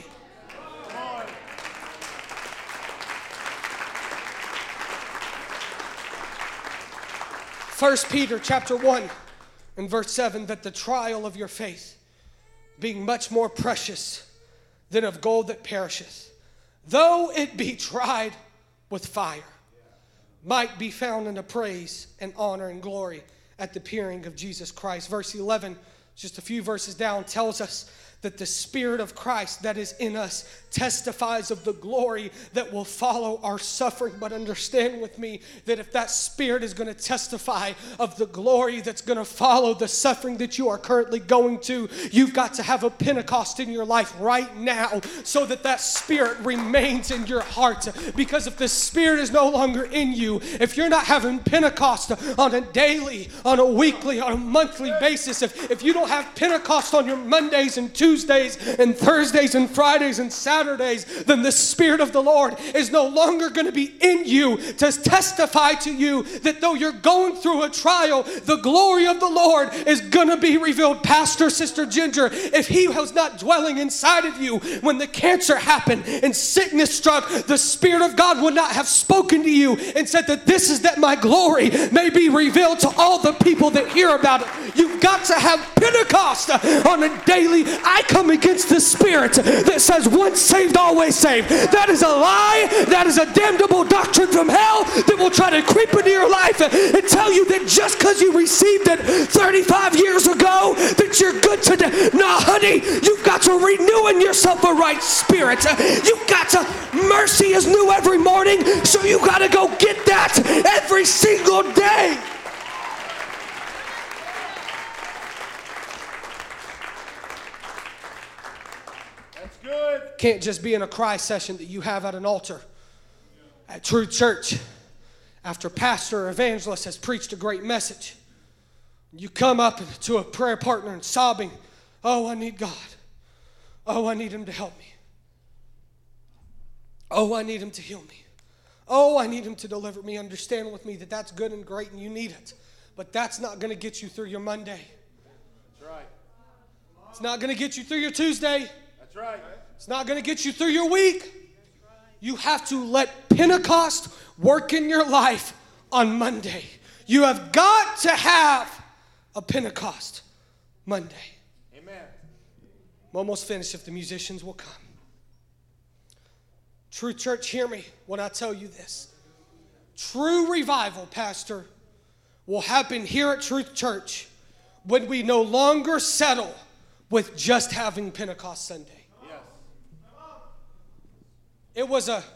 First Peter chapter one and verse seven, that the trial of your faith, being much more precious than of gold that perisheth, though it be tried with fire, might be found unto praise and honor and glory at the appearing of Jesus Christ. Verse eleven, just a few verses down, tells us that the Spirit of Christ that is in us testifies of the glory that will follow our suffering. But understand with me that if that Spirit is going to testify of the glory that's going to follow the suffering that you are currently going to, you've got to have a Pentecost in your life right now so that that Spirit remains in your heart. Because if the Spirit is no longer in you, if you're not having Pentecost on a daily, on a weekly, on a monthly basis, if, if you don't have Pentecost on your Mondays and Tuesdays and Thursdays and Fridays and Saturdays, then the Spirit of the Lord is no longer going to be in you to testify to you that though you're going through a trial, the glory of the Lord is going to be revealed. Pastor, Sister Ginger, if He was not dwelling inside of you when the cancer happened and sickness struck, the Spirit of God would not have spoken to you and said that this is that my glory may be revealed to all the people that hear about it. You've got to have Pentecost on a daily. I come against the spirit that says once saved, always saved. That is a lie. That is a damnable doctrine from hell that will try to creep into your life and tell you that just because you received it thirty-five years ago that you're good today. No, honey, you've got to renew in yourself a right spirit. You've got to, mercy is new every morning, so you got to go get that every single day.
Good.
Can't just be in a cry session that you have at an altar at Truth Church after pastor or evangelist has preached a great message. You come up to a prayer partner and sobbing, oh, I need God. Oh, I need Him to help me. Oh, I need Him to heal me. Oh, I need Him to deliver me. Understand with me that that's good and great and you need it. But that's not going to get you through your Monday.
That's right.
It's not going to get you through your Tuesday.
That's right.
It's not going to get you through your week. You have to let Pentecost work in your life on Monday. You have got to have a Pentecost Monday.
Amen.
I'm almost finished if the musicians will come. True church, hear me when I tell you this. True revival, Pastor, will happen here at Truth Church when we no longer settle with just having Pentecost Sunday. It was a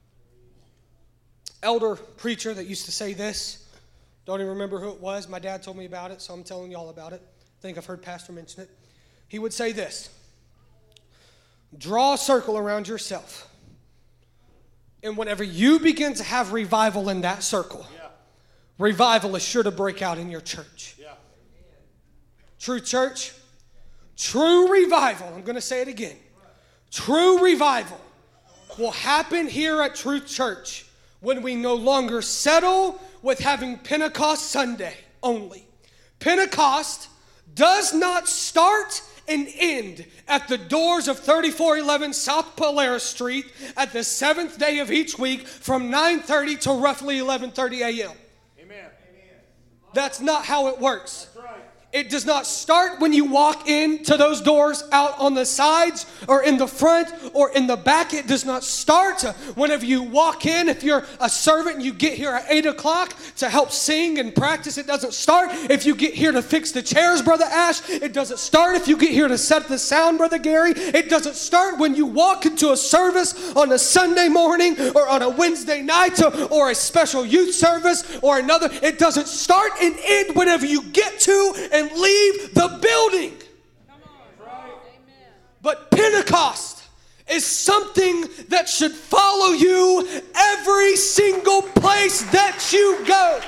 elder preacher that used to say this. Don't even remember who it was. My dad told me about it, so I'm telling you all about it. I think I've heard Pastor mention it. He would say this: draw a circle around yourself. And whenever you begin to have revival in that circle, yeah. revival is sure to break out in your church. Yeah. True church, true revival, I'm going to say it again. True revival will happen here at Truth Church when we no longer settle with having Pentecost Sunday only. Pentecost does not start and end at the doors of thirty-four eleven South Polaris Street at the seventh day of each week from nine thirty to roughly eleven thirty a.m.
Amen.
That's not how it works.
That's right.
It does not start when you walk into those doors out on the sides or in the front or in the back. It does not start whenever you walk in. If you're a servant and you get here at eight o'clock to help sing and practice, it doesn't start. If you get here to fix the chairs, Brother Ash, it doesn't start. If you get here to set the sound, Brother Gary, it doesn't start when you walk into a service on a Sunday morning or on a Wednesday night or, or a special youth service or another. It doesn't start and end whenever you get to and and leave the building. But Pentecost is something that should follow you every single place that you go.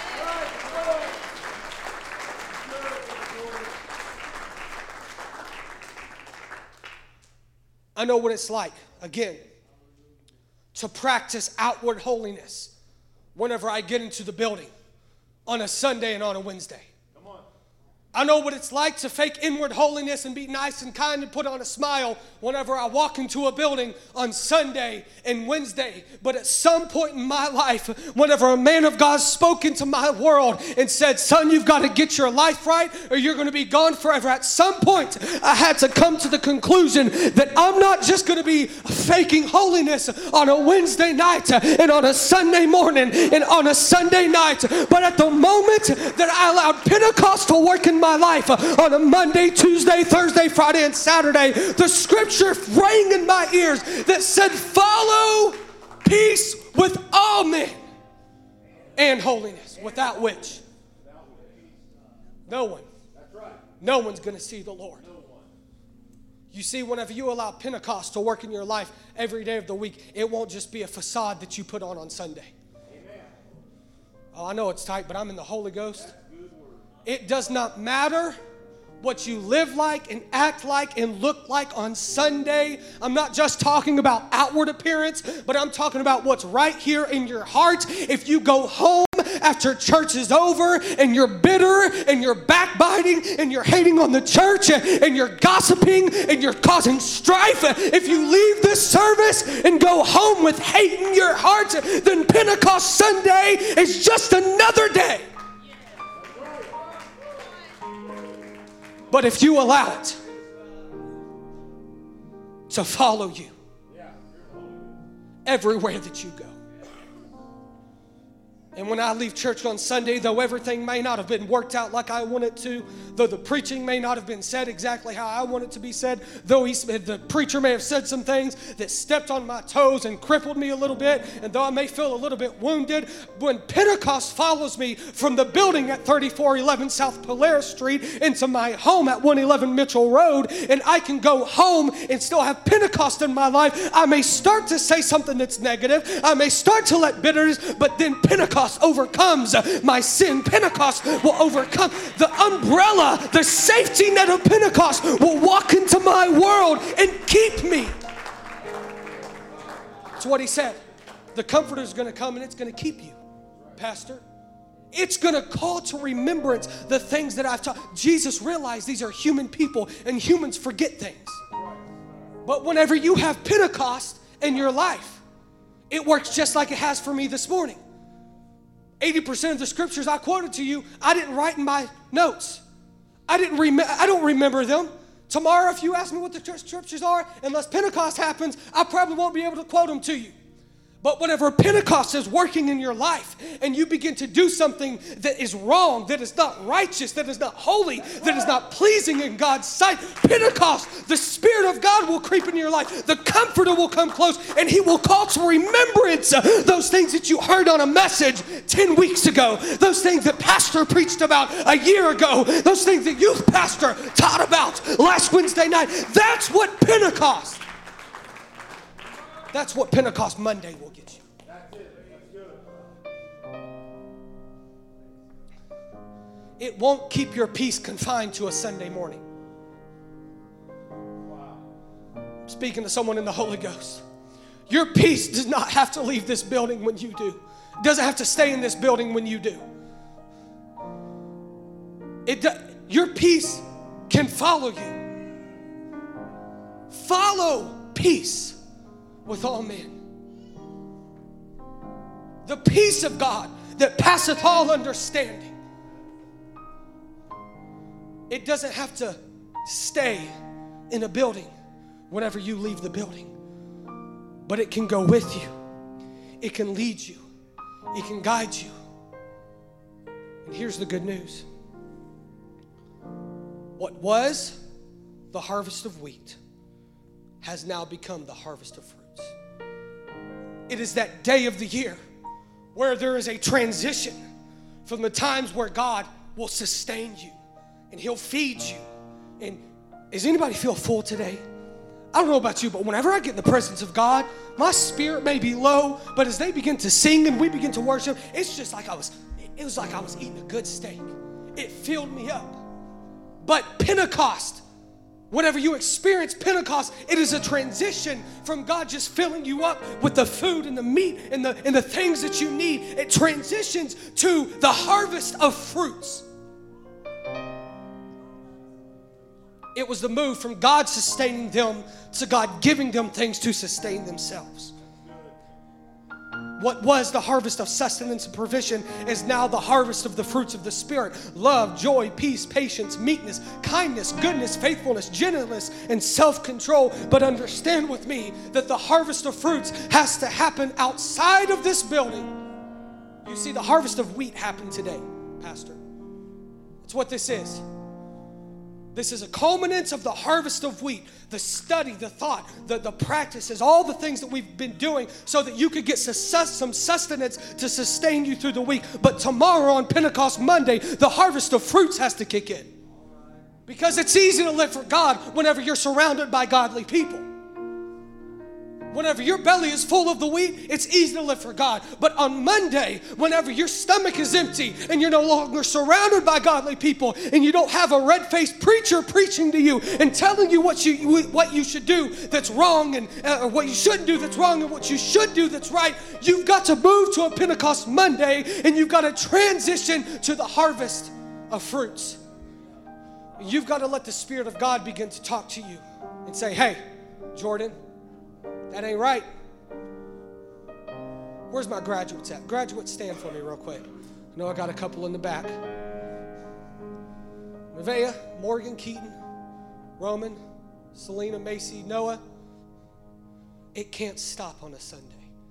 I know what it's like, again, to practice outward holiness whenever I get into the building on a Sunday and on a Wednesday. I know what it's like to fake inward holiness and be nice and kind and put on a smile whenever I walk into a building on Sunday and Wednesday. But at some point in my life, whenever a man of God spoke into my world and said, son, you've got to get your life right or you're going to be gone forever. At some point, I had to come to the conclusion that I'm not just going to be faking holiness on a Wednesday night and on a Sunday morning and on a Sunday night. But at the moment that I allowed Pentecost to work in my life on a Monday, Tuesday, Thursday, Friday, and Saturday, the scripture rang in my ears that said, follow peace with all men and holiness, without which no one, no one's going to see the Lord. You see, whenever you allow Pentecost to work in your life every day of the week, it won't just be a facade that you put on on Sunday. Oh, I know it's tight, but I'm in the Holy Ghost. It does not matter what you live like and act like and look like on Sunday. I'm not just talking about outward appearance, but I'm talking about what's right here in your heart. If you go home after church is over and you're bitter and you're backbiting and you're hating on the church and you're gossiping and you're causing strife, if you leave this service and go home with hate in your heart, then Pentecost Sunday is just another day. But if you allow it to follow you everywhere that you go. And when I leave church on Sunday, though everything may not have been worked out like I want it to, though the preaching may not have been said exactly how I want it to be said, though he, the preacher may have said some things that stepped on my toes and crippled me a little bit, and though I may feel a little bit wounded, when Pentecost follows me from the building at thirty-four eleven South Polaris Street into my home at one eleven Mitchell Road, and I can go home and still have Pentecost in my life, I may start to say something that's negative, I may start to let bitterness, but then Pentecost overcomes my sin. Pentecost will overcome. The umbrella, the safety net of Pentecost will walk into my world and keep me. That's what he said. The Comforter is going to come and it's going to keep you, Pastor. It's going to call to remembrance the things that I've taught. Jesus realized these are human people and humans forget things. But whenever you have Pentecost in your life, it works just like it has for me this morning. eighty percent of the scriptures I quoted to you, I didn't write in my notes. I didn't rem- I don't remember them. Tomorrow, if you ask me what the scriptures are, unless Pentecost happens, I probably won't be able to quote them to you. But whenever Pentecost is working in your life and you begin to do something that is wrong, that is not righteous, that is not holy, that is not pleasing in God's sight, Pentecost, the Spirit of God will creep in your life. The Comforter will come close and he will call to remembrance those things that you heard on a message ten weeks ago, those things that Pastor preached about a year ago, those things that youth pastor taught about last Wednesday night. That's what Pentecost That's what Pentecost Monday will get you.
That's it. That's good.
It won't keep your peace confined to a Sunday morning.
Wow.
I'm speaking to someone in the Holy Ghost. Your peace does not have to leave this building when you do. It doesn't have to stay in this building when you do. It do, your peace can follow you follow peace with all men. The peace of God that passeth all understanding. It doesn't have to stay in a building whenever you leave the building, but it can go with you. It can lead you. It can guide you. And here's the good news. What was the harvest of wheat has now become the harvest of fruits. It is that day of the year where there is a transition from the times where God will sustain you and He'll feed you. And does anybody feel full today? I don't know about you, but whenever I get in the presence of God, my spirit may be low, but as they begin to sing and we begin to worship, it's just like I was, it was like I was eating a good steak. It filled me up. But Pentecost, whenever you experience Pentecost, it is a transition from God just filling you up with the food and the meat and the, and the things that you need. It transitions to the harvest of fruits. It was the move from God sustaining them to God giving them things to sustain themselves. What was the harvest of sustenance and provision is now the harvest of the fruits of the Spirit. Love, joy, peace, patience, meekness, kindness, goodness, faithfulness, gentleness, and self-control. But understand with me that the harvest of fruits has to happen outside of this building. You see, the harvest of wheat happened today, Pastor. That's what this is. This is a culminance of the harvest of wheat, the study, the thought, the, the practices, all the things that we've been doing so that you could get some sustenance to sustain you through the week. But tomorrow on Pentecost Monday, the harvest of fruits has to kick in. Because it's easy to live for God whenever you're surrounded by godly people. Whenever your belly is full of the wheat, it's easy to live for God. But on Monday, whenever your stomach is empty and you're no longer surrounded by godly people and you don't have a red-faced preacher preaching to you and telling you what you what you should do that's wrong and uh, or what you shouldn't do that's wrong and what you should do that's right, you've got to move to a Pentecost Monday and you've got to transition to the harvest of fruits. You've got to let the Spirit of God begin to talk to you and say, hey, Jordan, that ain't right. Where's my graduates at? Graduates, stand for me real quick. I know I got a couple in the back. Nevaeh, Morgan, Keaton, Roman, Selena, Macy, Noah. It can't stop on a Sunday.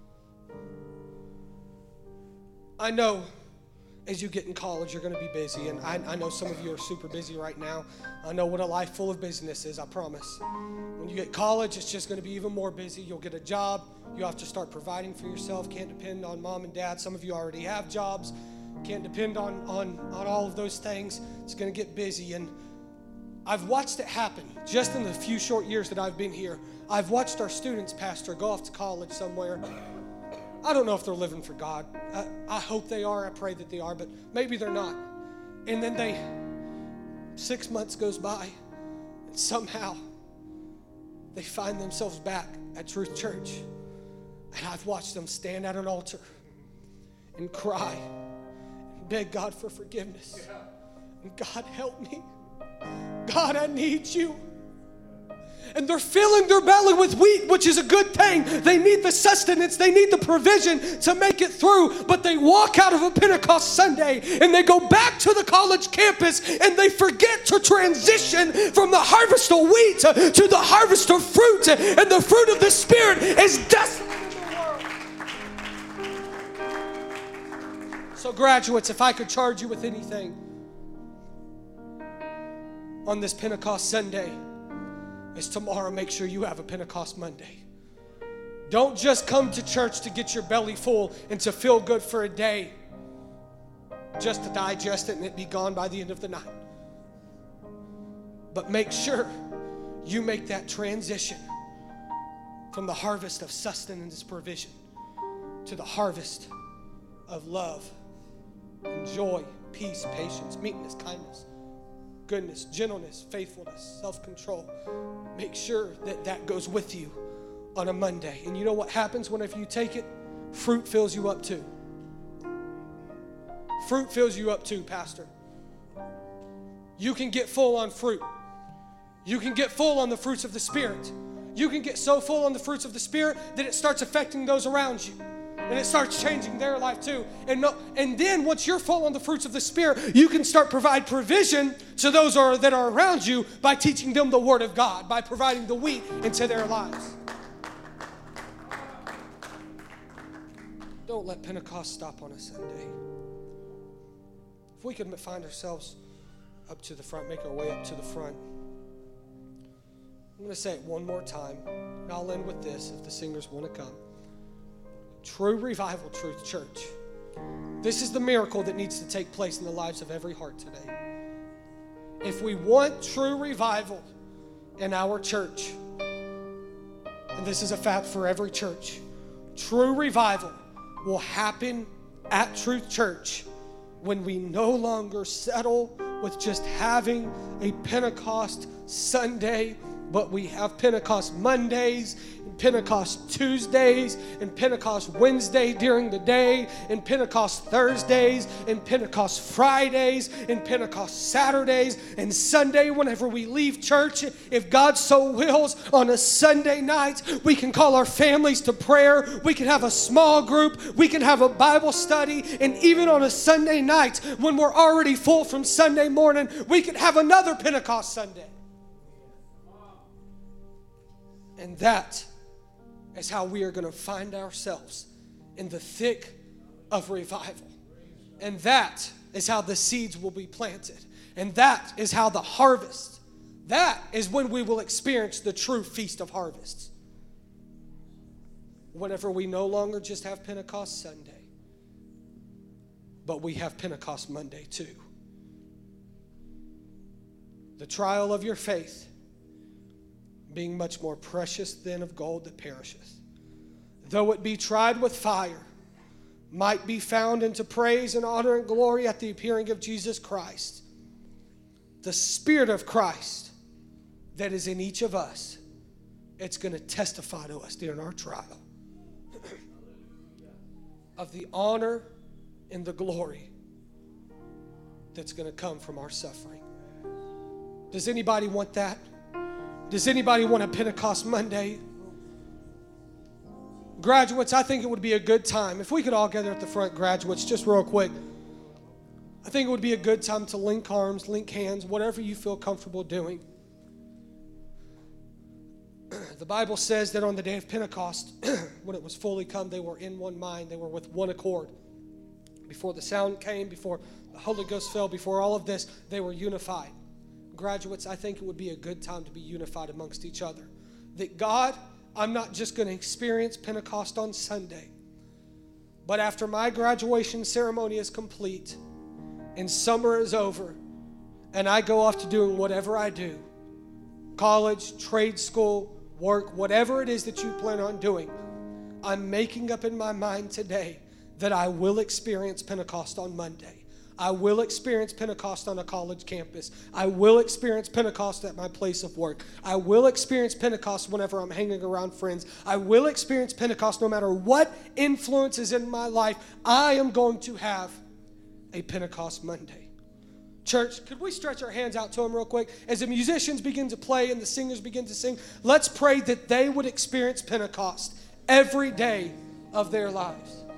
I know as you get in college, you're going to be busy, and I, I know some of you are super busy right now. I know what a life full of business is, I promise. When you get college, it's just going to be even more busy. You'll get a job. You have to start providing for yourself. Can't depend on mom and dad. Some of you already have jobs. Can't depend on, on, on all of those things. It's going to get busy, and I've watched it happen just in the few short years that I've been here. I've watched our students, Pastor, go off to college somewhere. I don't know if they're living for God. I, I hope they are. I pray that they are, but maybe they're not. And then they, six months goes by, and somehow they find themselves back at Truth Church. And I've watched them stand at an altar and cry and beg God for forgiveness. And God, help me. God, I need you. And they're filling their belly with wheat, which is a good thing. They need the sustenance. They need the provision to make it through. But they walk out of a Pentecost Sunday and they go back to the college campus and they forget to transition from the harvest of wheat to the harvest of fruit. And the fruit of the Spirit is desolate in the world. So graduates, if I could charge you with anything on this Pentecost Sunday, is tomorrow make sure you have a Pentecost Monday. Don't just come to church to get your belly full and to feel good for a day, just to digest it and it be gone by the end of the night. But make sure you make that transition from the harvest of sustenance and provision to the harvest of love and joy, peace, patience, meekness, kindness, goodness, gentleness, faithfulness, self-control. Make sure that that goes with you on a Monday. And you know what happens whenever you take it? Fruit fills you up too. Fruit fills you up too, Pastor. You can get full on fruit. You can get full on the fruits of the Spirit. You can get so full on the fruits of the Spirit that it starts affecting those around you. And it starts changing their life too. And, no, and then once you're full on the fruits of the Spirit, you can start provide provision to those are, that are around you by teaching them the Word of God, by providing the wheat into their lives. Don't let Pentecost stop on a Sunday. If we could find ourselves up to the front, make our way up to the front. I'm going to say it one more time, and I'll end with this if the singers want to come. True Revival Truth Church. This is the miracle that needs to take place in the lives of every heart today. If we want true revival in our church, and this is a fact for every church, true revival will happen at Truth Church when we no longer settle with just having a Pentecost Sunday, but we have Pentecost Mondays, and Pentecost Tuesdays, and Pentecost Wednesday during the day, and Pentecost Thursdays, and Pentecost Fridays, and Pentecost Saturdays, and Sunday whenever we leave church. If God so wills, on a Sunday night, we can call our families to prayer. We can have a small group. We can have a Bible study. And even on a Sunday night, when we're already full from Sunday morning, we can have another Pentecost Sunday. And that is how we are going to find ourselves in the thick of revival. And that is how the seeds will be planted. And that is how the harvest, that is when we will experience the true feast of harvests. Whenever we no longer just have Pentecost Sunday, but we have Pentecost Monday too. The trial of your faith, being much more precious than of gold that perisheth, though it be tried with fire, might be found unto praise and honor and glory at the appearing of Jesus Christ. The Spirit of Christ that is in each of us, it's going to testify to us during our trial of the honor and the glory that's going to come from our suffering. Does anybody want that? Does anybody want a Pentecost Monday? Graduates, I think it would be a good time. If we could all gather at the front, graduates, just real quick. I think it would be a good time to link arms, link hands, whatever you feel comfortable doing. The Bible says that on the day of Pentecost, when it was fully come, they were in one mind. They were with one accord. Before the sound came, before the Holy Ghost fell, before all of this, they were unified. Graduates, I think it would be a good time to be unified amongst each other. That God, I'm not just going to experience Pentecost on Sunday, but after my graduation ceremony is complete and summer is over and I go off to doing whatever I do, college, trade school, work, whatever it is that you plan on doing, I'm making up in my mind today that I will experience Pentecost on Monday. I will experience Pentecost on a college campus. I will experience Pentecost at my place of work. I will experience Pentecost whenever I'm hanging around friends. I will experience Pentecost no matter what influence is in my life. I am going to have a Pentecost Monday. Church, could we stretch our hands out to them real quick? As the musicians begin to play and the singers begin to sing, let's pray that they would experience Pentecost every day of their lives.